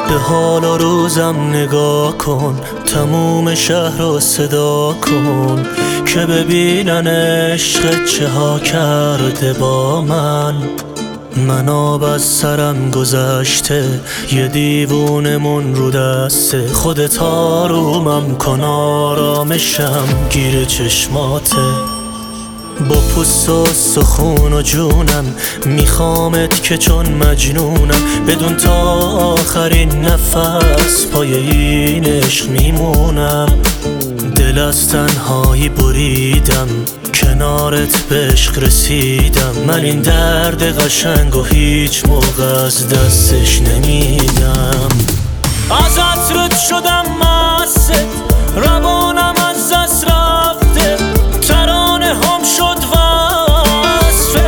به حال و روزم نگاه کن، تموم شهر رو صدا کن که ببینن عشق چه ها کرده با من. من آب از سرم گذشته، یه دیوونمون رو دسته. خودت آرومم کن، آرامشم گیر چشماته. با پوست و سخون و جونم میخوامت که چون مجنونم، بدون تا آخرین نفس پای این عشق میمونم. دل از تنهایی بریدم، کنارت به عشق رسیدم. من این درد قشنگ و هیچ موقع از دستش نمیدم. ازت رد شدم مست، روانم از دست رفته، ترانه هم شد وصفت.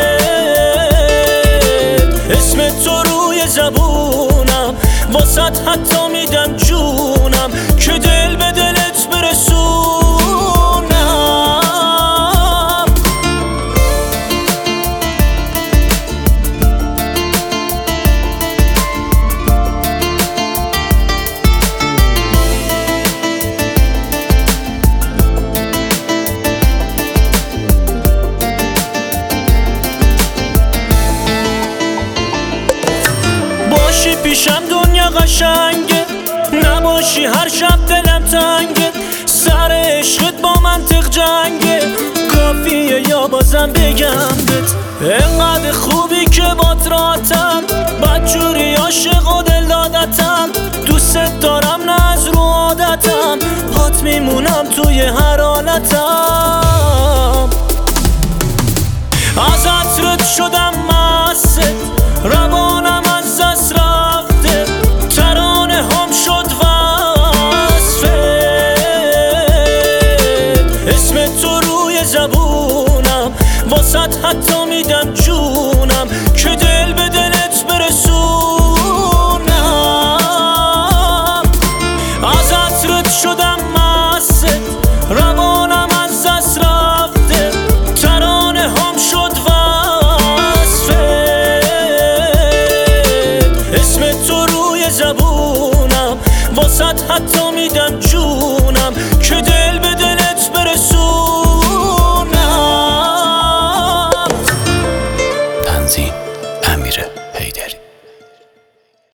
اسم تو روی زبونم، واسط حتی میدم جونم که دل به دلت برسونم. باشی پیشم دنیا قشنگه، نباشی هر شب دلم تنگه. سر عشقت با منطق جنگه، کافیه یا بازم بگم بهت انقدر خوبی که بات راتم. بدجوری عاشق و دل دادتم، دوست دارم نه از رو عادتم. پات میمونم توی هر حالتم. ازت رد شدم مست، روانم از دست رفته، ترانه هم شد وصفت. اسم تو روی زبونم، واسط حتی میدم جونم که دل به دلت برسونم. ازت رد شدم مست، روانم از دست رفته، ترانه هم شد وصفت. اسم تو روی زبونم، واسط حتی میدم جونم که دل به